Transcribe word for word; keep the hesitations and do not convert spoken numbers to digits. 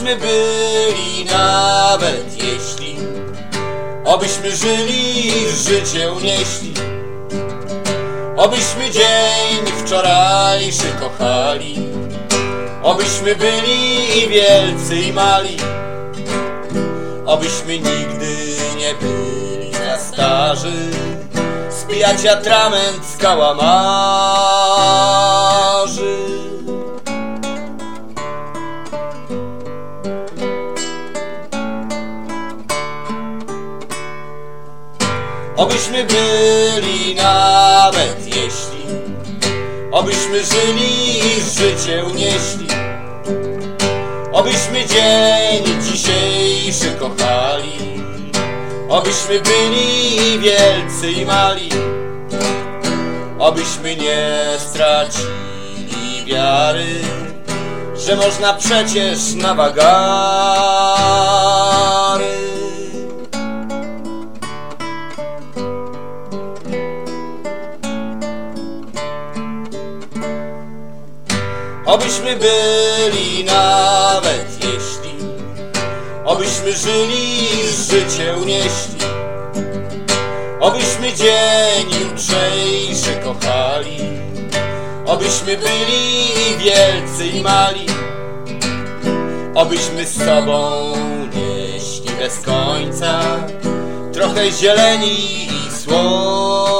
Obyśmy byli nawet jeśli, obyśmy żyli, życie unieśli, obyśmy dzień wczorajszy kochali, obyśmy byli i wielcy i mali, obyśmy nigdy nie byli za starzy, spijać atrament z kałamarzy. Obyśmy byli nawet jeśli, obyśmy żyli i życie unieśli, obyśmy dzień dzisiejszy kochali, obyśmy byli wielcy i mali, obyśmy nie stracili wiary, że można przecież na wagary. Obyśmy byli nawet jeśli, obyśmy żyli i życie unieśli, obyśmy dzień jutrzejszy kochali, obyśmy byli wielcy i mali, obyśmy z sobą nieśli bez końca trochę zieleni i słońca.